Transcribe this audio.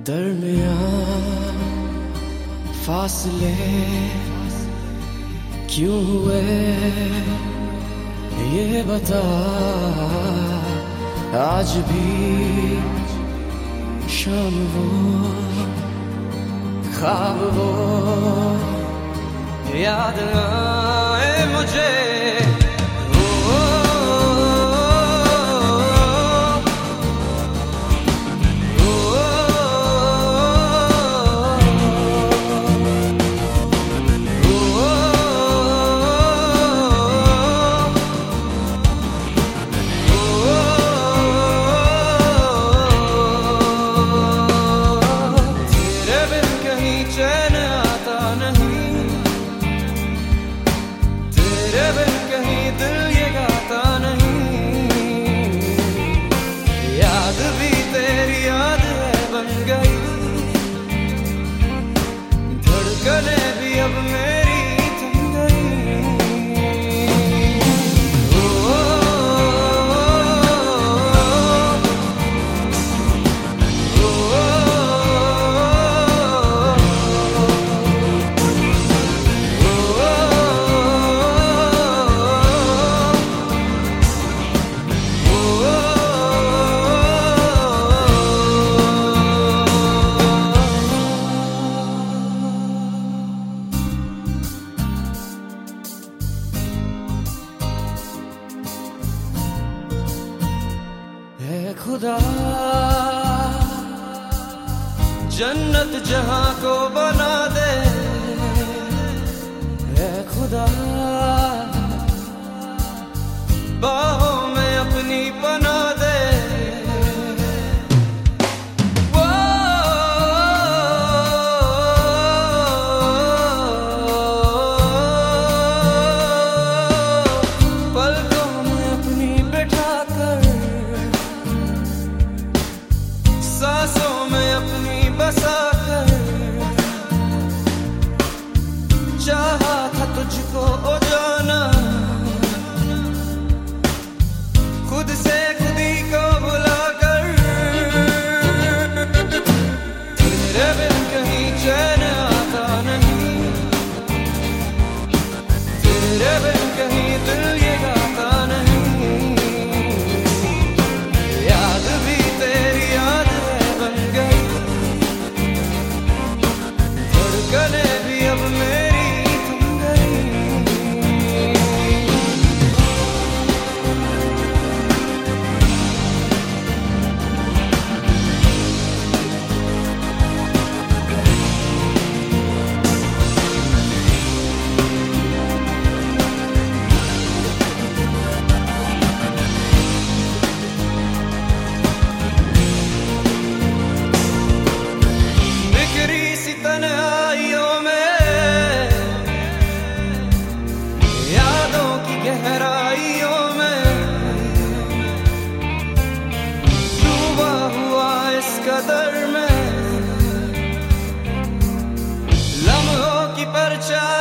दरमियान फासले क्यों हुए ये बता। आज भी शाम वो ख्वाब वो याद आए मुझे। कहीं दिल ये गाता नहीं, याद भी तेरी याद है बन गई, धड़कने भी अब मेरी थम गई। खुदा जन्नत जहां को बना दे, ऐ खुदा बाहों में अपनी बना दे। पलकों में अपनी बैठा कर, सांसों में अपनी बसा कर, चाहा था तुझको ओ जाना, खुद से खुद ही को भुला कर। तेरे बिन कहीं चैन आता नहीं, तेरे बिन कहीं दिल ये गाता नहीं, याद भी तेरी याद धड़कने भी अब मेरी थम गई। बिखरी सी तन्हाइयों में, यादों की गहराइयों में, डूबा हुआ इस कदर में, लम्हों की परछाई